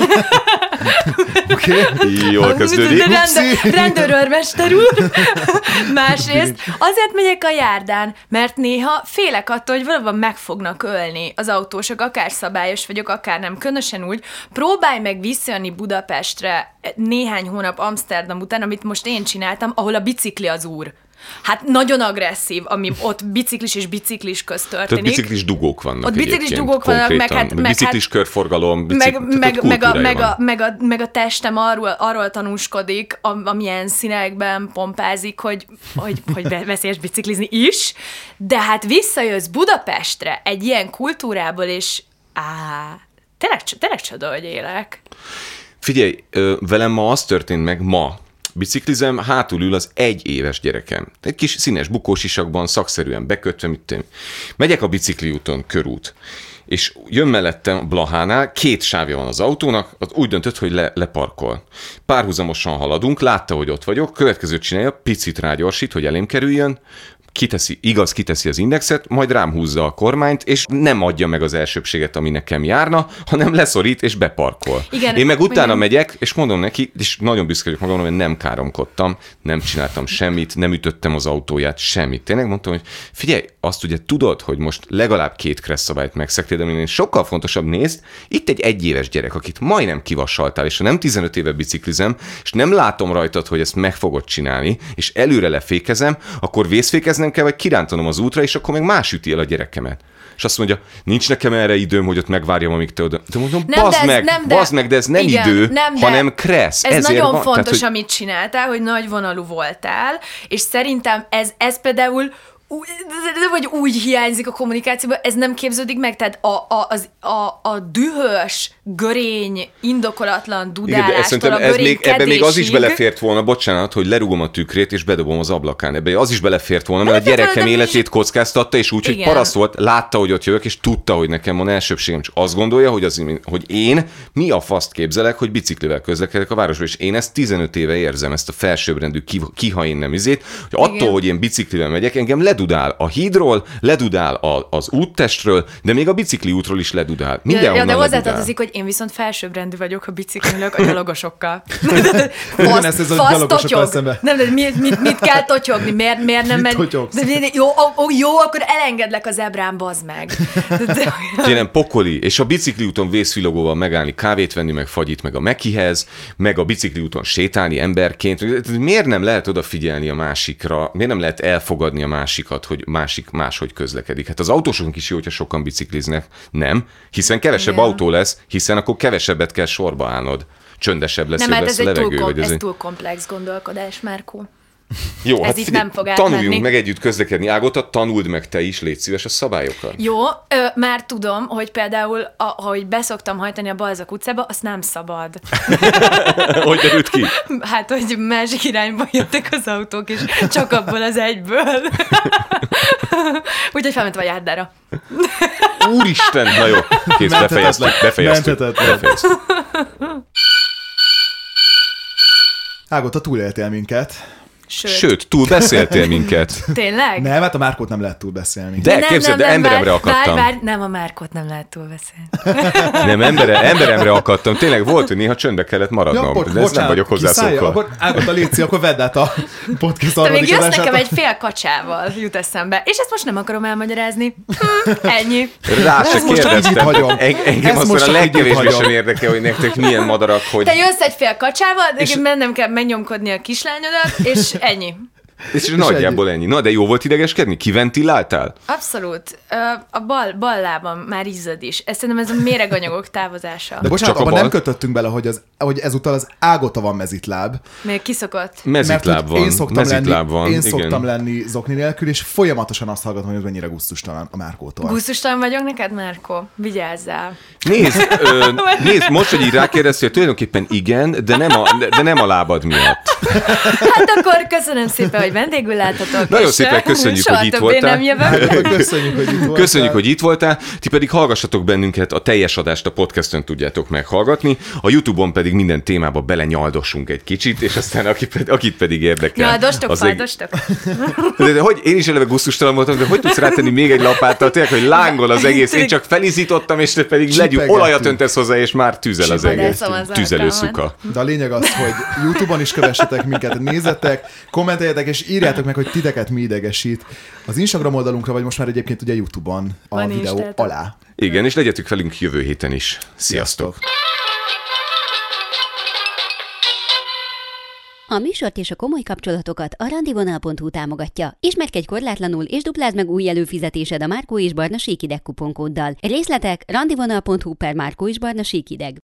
[SPEAKER 2] Oké.
[SPEAKER 3] Okay. Jól kezdődik.
[SPEAKER 4] Rendőr, rendőrőrmester úr. Másrészt azért megyek a járdán, mert néha félek attól, hogy valóban meg fognak ölni az autósok, akár szabályos vagyok, akár nem. Különösen úgy, próbálj meg visszajönni Budapestre néhány hónap Amsterdam után, amit most én csináltam, ahol a bicikli az úr. Hát nagyon agresszív, ami ott biciklis és biciklis közt történik.
[SPEAKER 3] Tehát biciklis dugók vannak.
[SPEAKER 4] Ott biciklis dugók vannak, meg hát... Meg
[SPEAKER 3] biciklis
[SPEAKER 4] hát,
[SPEAKER 3] körforgalom, bicik,
[SPEAKER 4] meg, meg, meg, a, meg, a, meg, a, meg a testem arról, arról tanúskodik, amilyen színekben pompázik, hogy, hogy, hogy veszélyes biciklizni is, de hát visszajössz Budapestre egy ilyen kultúrából, és á, tényleg, tényleg csoda, hogy élek.
[SPEAKER 3] Figyelj, velem ma az történt meg ma, biciklizem, hátul ül az egy éves gyerekem. Egy kis színes bukósisakban, szakszerűen bekötve, mit tudom. Megyek a bicikliúton, körút, és jön mellettem a Blahánál, két sávja van az autónak, az úgy döntött, hogy le, leparkol. Párhuzamosan haladunk, látta, hogy ott vagyok, következőt csinálja, picit rágyorsít, hogy elém kerüljön, kiteszi, igaz, kiteszi az indexet, majd rám húzza a kormányt, és nem adja meg az elsőbséget, ami nekem járna, hanem leszorít és beparkol. Igen, én meg utána igen. megyek, és mondom neki, és nagyon büszke vagyok magamra, hogy nem káromkodtam, nem csináltam semmit, nem ütöttem az autóját, semmit. Tényleg mondtam, hogy figyelj, azt ugye tudod, hogy most legalább két kressz szabályt megszegtél, de én sokkal fontosabb, nézd, itt egy egyéves gyerek, akit majdnem kivassaltál, és ha nem tizenöt éve biciklizem, és nem látom rajtad, hogy ezt meg fogod csinálni, és előre lefékezem, akkor vészfékezem nem kell, vagy kirántanom az útra, és akkor meg más üti el a gyerekemet. És azt mondja, nincs nekem erre időm, hogy ott megvárjam, amíg te oda... De mondom, bazd meg, nem, de, bazd meg, de ez nem igen, idő, nem, hanem kressz.
[SPEAKER 4] Ez
[SPEAKER 3] Ezért
[SPEAKER 4] nagyon
[SPEAKER 3] van,
[SPEAKER 4] fontos,
[SPEAKER 3] tehát, hogy...
[SPEAKER 4] amit csináltál, hogy nagyvonalú voltál, és szerintem ez, ez például de vagy úgy hiányzik a kommunikációban, ez nem képződik meg, tehát a, a, az, a, a dühös, görény, indokolatlan dudálástól, a
[SPEAKER 3] ez még, ebben még az is belefért volna, bocsánat, hogy lerúgom a tükrét és bedobom az ablakán. Ebben az is belefért volna, mert a gyerekem életét kockáztatta, és úgy, hogy paraszt volt, látta, hogy ott jövök, és tudta, hogy nekem van elsőbségem, csak azt gondolja, hogy, az, hogy én mi a faszt képzelek, hogy biciklivel közlekedek a városba, és én ezt tizenöt éve érzem, ezt a felsőbbrendű kiha én nem izét, hogy attól, igen. hogy én biciklivel megyek, engem ledudál a hídról, ledudál a, az úttestről, de még a bicikli útról is ledudál. Mindenhonnan
[SPEAKER 4] ja, de
[SPEAKER 3] hozzátartozik,
[SPEAKER 4] hogy én viszont felsőbbrendű vagyok, ha biciklilök a gyalogosokkal.
[SPEAKER 2] Ugyanezt ez a gyalogosokkal szemben.
[SPEAKER 4] Nem, de mit, mit, mit kell totyogni? Miért, miért nem megy? De, jó, ó, jó, akkor elengedlek a zebrán, bazd meg.
[SPEAKER 3] Tényleg pokoli, és a bicikli úton vészvilogóval megállni, kávét venni, meg fagyit, meg a Mekihez, meg a bicikli úton sétálni emberként. Miért nem lehet odafigyelni a másikra? Miért nem lehet elfogadni a másikat, hogy másik máshogy közlekedik? Hát az autósoknak is jó, hogyha sokan bicikliznek. Nem, hiszen kevesebb igen. autó lesz, hiszen akkor kevesebbet kell sorba állnod. Csöndesebb lesz,
[SPEAKER 4] nem,
[SPEAKER 3] jobb
[SPEAKER 4] hát
[SPEAKER 3] lesz
[SPEAKER 4] ez
[SPEAKER 3] a levegő.
[SPEAKER 4] Túl kom-
[SPEAKER 3] vagy
[SPEAKER 4] ez
[SPEAKER 3] egy...
[SPEAKER 4] túl komplex gondolkodás, Márkó.
[SPEAKER 3] Jó,
[SPEAKER 4] ez
[SPEAKER 3] hát
[SPEAKER 4] itt
[SPEAKER 3] figyelj,
[SPEAKER 4] nem fog
[SPEAKER 3] tanuljunk
[SPEAKER 4] átmenni.
[SPEAKER 3] meg együtt közlekedni. Ágota, tanuld meg te is, légy szíves a szabályokat.
[SPEAKER 4] Jó, ö, már tudom, hogy például, a, ahogy beszoktam hajtani a Balzak utcába, azt nem szabad.
[SPEAKER 3] Hogy derült ki?
[SPEAKER 4] Hát, hogy másik irányba jöttek az autók, és csak abból az egyből. Úgyhogy felmentve a járdára.
[SPEAKER 3] Úristen, na jó, kész, befejeztük, befejeztük. befejeztük.
[SPEAKER 2] Ágota, túléltél minket.
[SPEAKER 4] Sőt.
[SPEAKER 3] Sőt, túl beszéltél minket.
[SPEAKER 4] Tényleg?
[SPEAKER 2] Nem, hát a Márkót nem lehet túl beszélni.
[SPEAKER 3] De, de képzeld, de emberemre
[SPEAKER 4] vár,
[SPEAKER 3] akadtam.
[SPEAKER 4] Várj, várj, nem, a Márkót nem lehet túl beszélni.
[SPEAKER 3] Nem, embere, emberemre akadtam. Tényleg volt, hogy néha csöndbe kellett maradnom. Ja, de ezt nem vagyok hozzászokva.
[SPEAKER 2] Akkor Ágota, légy akkor vedd át a podcast
[SPEAKER 4] arra. Te még jössz nekem
[SPEAKER 2] a...
[SPEAKER 4] egy fél kacsával, jut eszembe. És ezt most nem akarom elmagyarázni. Hm, ennyi.
[SPEAKER 3] Rá se kérdeztem. Engem aztán a legkevésbé sem érdekel, hogy nektek milyen madarak, hogy...
[SPEAKER 4] Te jössz egy fél kacsával, de és... mennem kell megnyomkodni a kislányodat, és ennyi.
[SPEAKER 3] És, és nagyjából ennyi. Na, de jó volt idegeskedni? Kiventiláltál?
[SPEAKER 4] Abszolút. A bal, bal lábam már izzad is. Ezt szerintem ez a méreganyagok távozása.
[SPEAKER 2] De bocsánat, abban nem kötöttünk bele, hogy az, hogy ezúttal az Ágota van mezitláb.
[SPEAKER 4] Még kiszokott.
[SPEAKER 3] Mezitláb van.
[SPEAKER 2] Én szoktam,
[SPEAKER 3] mezitláb
[SPEAKER 2] lenni,
[SPEAKER 3] van.
[SPEAKER 2] én
[SPEAKER 3] Igen.
[SPEAKER 2] szoktam lenni zokni nélkül, és folyamatosan azt hallgatom, hogy ez mennyire gusztustalan a Márkótól.
[SPEAKER 4] Gusztustalan vagyok neked, Márkó? Vigyázzál.
[SPEAKER 3] Nézd, ö, nézd, most, hogy így rákérdeztél, tulajdonképpen igen, de nem a, de nem a lábad miatt.
[SPEAKER 4] Hát akkor köszönöm szépen, hogy vendégül láthatok.
[SPEAKER 3] Nagyon
[SPEAKER 4] és
[SPEAKER 3] szépen köszönjük,
[SPEAKER 4] soha
[SPEAKER 3] hogy itt
[SPEAKER 4] többé
[SPEAKER 3] voltál.
[SPEAKER 4] nem jövök.
[SPEAKER 2] Köszönjük, hogy itt voltál.
[SPEAKER 3] Köszönjük, hogy itt voltál, ti pedig hallgassatok bennünket, a teljes adást a podcaston tudjátok meghallgatni, a YouTube-on pedig minden témába belenyaldossunk egy kicsit, és aztán akit, akit pedig érdekel.
[SPEAKER 4] Nyaldostok,
[SPEAKER 3] az egy-
[SPEAKER 4] faldostok.
[SPEAKER 3] De, de hogy én is eleve gusztustalan voltam, de hogy tudsz rátenni még egy lapáttal, tényleg, hogy lángol az egész, én csak felizítottam, és te pedig legyünk,
[SPEAKER 2] Csipegettünk.
[SPEAKER 3] olajat öntesz hozzá, és már tüzel az egész.
[SPEAKER 4] Vadászom az
[SPEAKER 3] Tüzelőszuka.
[SPEAKER 2] De a lényeg az, hogy YouTube-on is kövessetek minket, nézzetek, kommenteljetek, és írjátok meg, hogy titeket mi idegesít. Az Instagram oldalunkra, vagy most már egyébként ugye YouTube-on a
[SPEAKER 4] Van
[SPEAKER 2] videó
[SPEAKER 4] Instátok.
[SPEAKER 2] alá.
[SPEAKER 3] Igen, és legyetek velünk jövő héten is. Sziasztok!
[SPEAKER 1] A műsort és a komoly kapcsolatokat a randivonal pont hu támogatja. Ismerkedj korlátlanul és duplázd meg új előfizetésed a Márkó és Barna síkideg kuponkóddal. Részletek randivonal pont hu per Márkó és Barna síkideg.